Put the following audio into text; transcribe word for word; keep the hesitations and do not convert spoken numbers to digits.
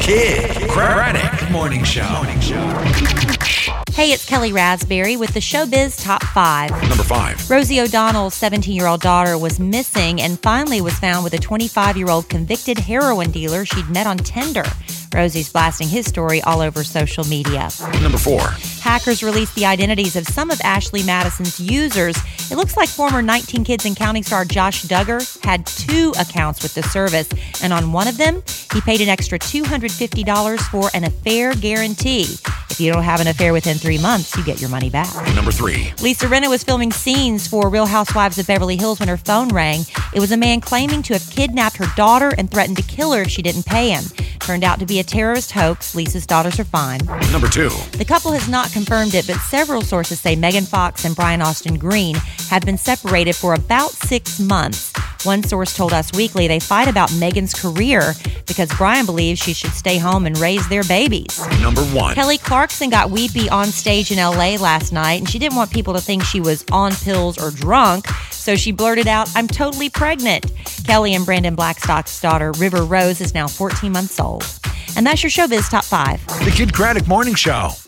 Kid Craddock Morning Show. Morning Show. Hey, it's Kelly Raspberry with the Showbiz Top five. Number five. Rosie O'Donnell's seventeen-year-old daughter was missing and finally was found with a twenty-five-year-old convicted heroin dealer she'd met on Tinder. Rosie's blasting his story all over social media. Number four. Hackers released the identities of some of Ashley Madison's users. It looks like former nineteen Kids and Counting star Josh Duggar had two accounts with the service, and on one of them, he paid an extra two hundred fifty dollars for an affair guarantee. If you don't have an affair within three months, you get your money back. Number three. Lisa Rinna was filming scenes for Real Housewives of Beverly Hills when her phone rang. It was a man claiming to have kidnapped her daughter and threatened to kill her if she didn't pay him. Turned out to be a terrorist hoax. Lisa's daughters are fine. Number two. The couple has not confirmed it, but several sources say Megan Fox and Brian Austin Green have been separated for about six months. One source told Us Weekly they fight about Megan's career because Brian believes she should stay home and raise their babies. Number one. Kelly Clarkson got weepy on stage in L A last night, and she didn't want people to think she was on pills or drunk, so she blurted out, "I'm totally pregnant." Kelly and Brandon Blackstock's daughter, River Rose, is now fourteen months old. And that's your Showbiz Top five. The Kid Craddock Morning Show.